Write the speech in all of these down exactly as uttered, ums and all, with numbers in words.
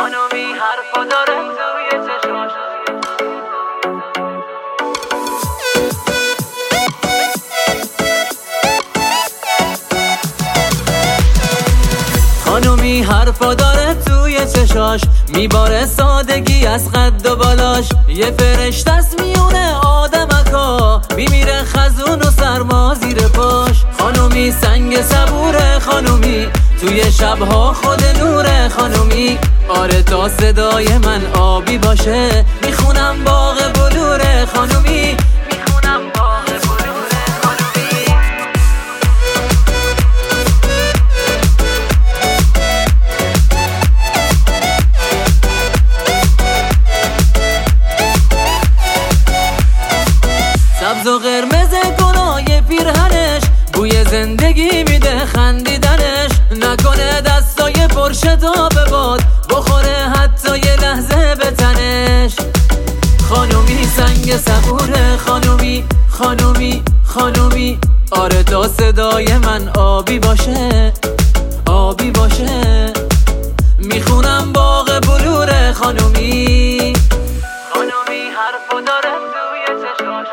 خانومی حرفا داره توی چشاش. خانومی حرفا داره توی چشاش، میباره سادگی از قد و بالاش. یه فرشته است میونه آدمکا، میمیره خزون و سرما زیر پاش. خانومی سنگ صبوره، خانومی توی شبها خود نوره. خانومی آره تا صدای من آبی باشه، میخونم باغ بلوره. خانومی میخونم باغ بلوره. خانومی سبز و قرمز گلای پیرهنش، بوی زندگی میده خندیدنش. نکنه دستای پرشتاب باد، بخوره حتی یه لحظه به تنش. خانومی سنگ صبوره، خانومی خانومی خانومی آره تا صدای من آبی باشه، آبی باشه. میخونم باغ بلوره. خانومی خانومی حرفو داره توی چشاش.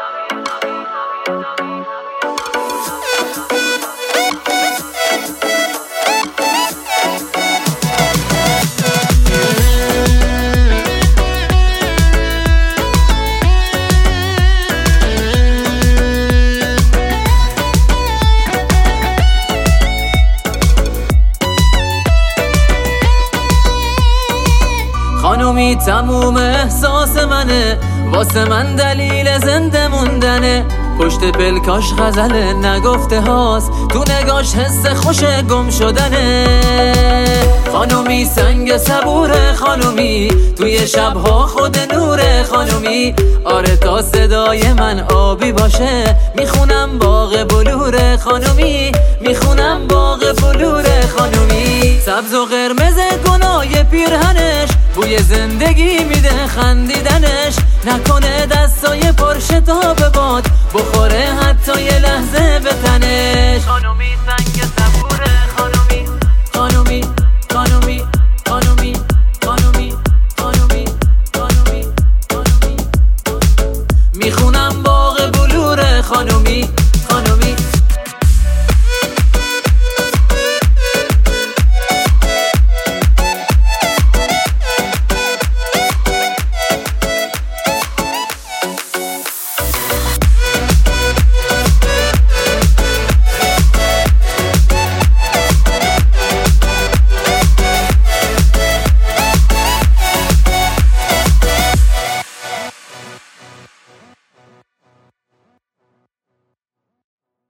خانومی تموم احساس منه، واسه من دلیل زنده موندنه. پشت پلکاش غزل نگفته هاست، تو نگاش حس خوش گم شدنه. خانومی سنگ صبوره، خانومی توی شبها خود نوره. خانومی آره تا صدای من آبی باشه، میخونم باغ بلوره. خانومی میخونم باغ بلوره. خانومی سبز و قرمز گنای پیرهنش، بوی زندگی میده خندیدنش. نکنه دستای پرشتاب باد، بخوره حتی یه